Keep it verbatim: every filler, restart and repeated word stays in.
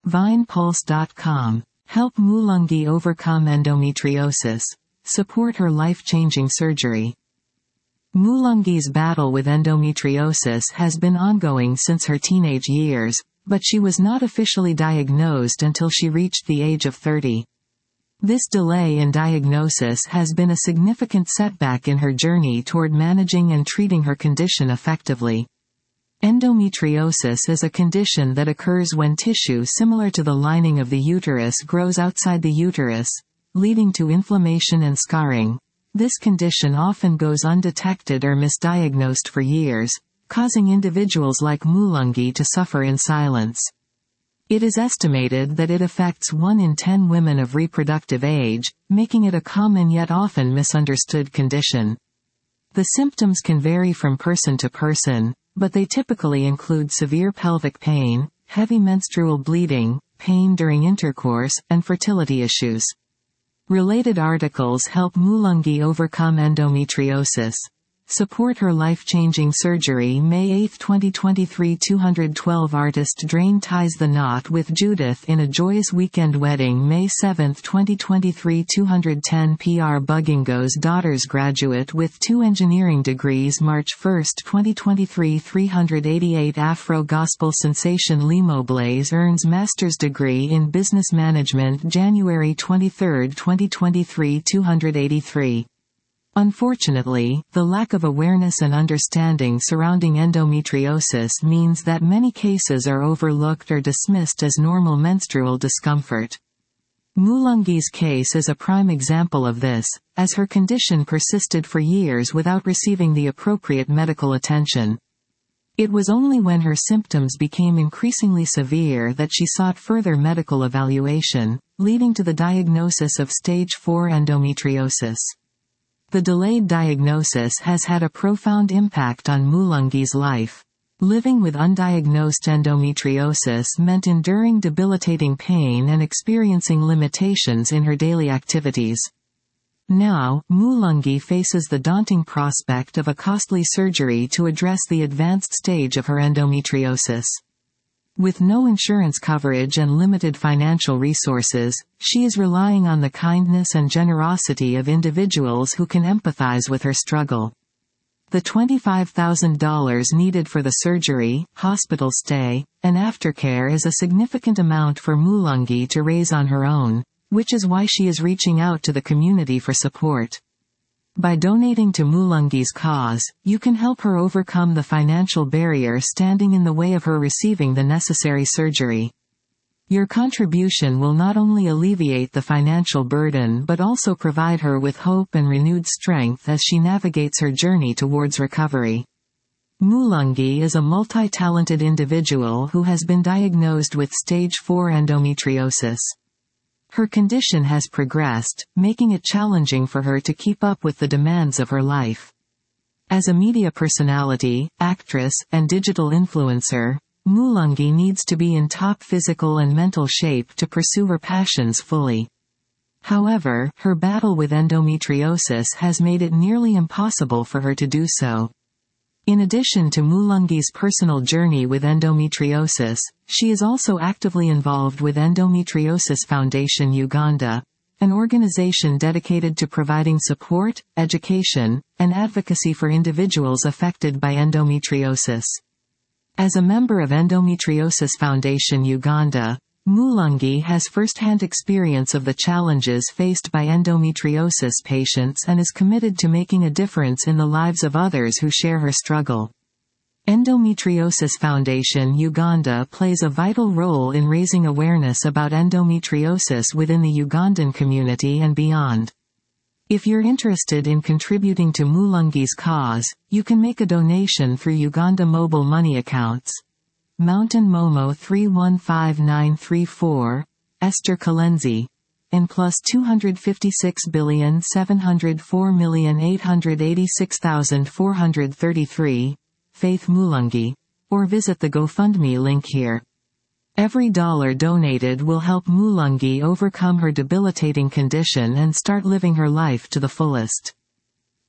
Vinepulse dot com. Help Mulungi overcome endometriosis. Support her life-changing surgery. Mulungi's battle with endometriosis has been ongoing since her teenage years, but she was not officially diagnosed until she reached the age of thirty. This delay in diagnosis has been a significant setback in her journey toward managing and treating her condition effectively. Endometriosis is a condition that occurs when tissue similar to the lining of the uterus grows outside the uterus, leading to inflammation and scarring. This condition often goes undetected or misdiagnosed for years, causing individuals like Mulungi to suffer in silence. It is estimated that it affects one in ten women of reproductive age, making it a common yet often misunderstood condition. The symptoms can vary from person to person, but they typically include severe pelvic pain, heavy menstrual bleeding, pain during intercourse, and fertility issues. Related articles help Mulungi overcome endometriosis. Support her life-changing surgery. May eighth twenty twenty-three. two hundred twelve Artist Drain ties the knot with Judith in a joyous weekend wedding. May seventh twenty twenty-three. two hundred ten P R Bugingo's daughter's graduate with two engineering degrees. March first twenty twenty-three. three hundred eighty-eight Afro gospel sensation Limo Blaze earns master's degree in business management. January twenty-third twenty twenty-three. two hundred eighty-three. Unfortunately, the lack of awareness and understanding surrounding endometriosis means that many cases are overlooked or dismissed as normal menstrual discomfort. Mulungi's case is a prime example of this, as her condition persisted for years without receiving the appropriate medical attention. It was only when her symptoms became increasingly severe that she sought further medical evaluation, leading to the diagnosis of stage four endometriosis. The delayed diagnosis has had a profound impact on Mulungi's life. Living with undiagnosed endometriosis meant enduring debilitating pain and experiencing limitations in her daily activities. Now, Mulungi faces the daunting prospect of a costly surgery to address the advanced stage of her endometriosis. With no insurance coverage and limited financial resources, she is relying on the kindness and generosity of individuals who can empathize with her struggle. The twenty-five thousand dollars needed for the surgery, hospital stay, and aftercare is a significant amount for Mulungi to raise on her own, which is why she is reaching out to the community for support. By donating to Mulungi's cause, you can help her overcome the financial barrier standing in the way of her receiving the necessary surgery. Your contribution will not only alleviate the financial burden but also provide her with hope and renewed strength as she navigates her journey towards recovery. Mulungi is a multi-talented individual who has been diagnosed with stage four endometriosis. Her condition has progressed, making it challenging for her to keep up with the demands of her life. As a media personality, actress, and digital influencer, Mulungi needs to be in top physical and mental shape to pursue her passions fully. However, her battle with endometriosis has made it nearly impossible for her to do so. In addition to Mulungi's personal journey with endometriosis, she is also actively involved with Endometriosis Foundation Uganda, an organization dedicated to providing support, education, and advocacy for individuals affected by endometriosis. As a member of Endometriosis Foundation Uganda, Mulungi has first-hand experience of the challenges faced by endometriosis patients and is committed to making a difference in the lives of others who share her struggle. Endometriosis Foundation Uganda plays a vital role in raising awareness about endometriosis within the Ugandan community and beyond. If you're interested in contributing to Mulungi's cause, you can make a donation through Uganda mobile money accounts. Mountain Momo three one five nine three four, Esther Kalenzi, and plus two hundred fifty-six billion seven hundred four million eight hundred eighty-six thousand four hundred thirty-three, Faith Mulungi, or visit the GoFundMe link here. Every dollar donated will help Mulungi overcome her debilitating condition and start living her life to the fullest.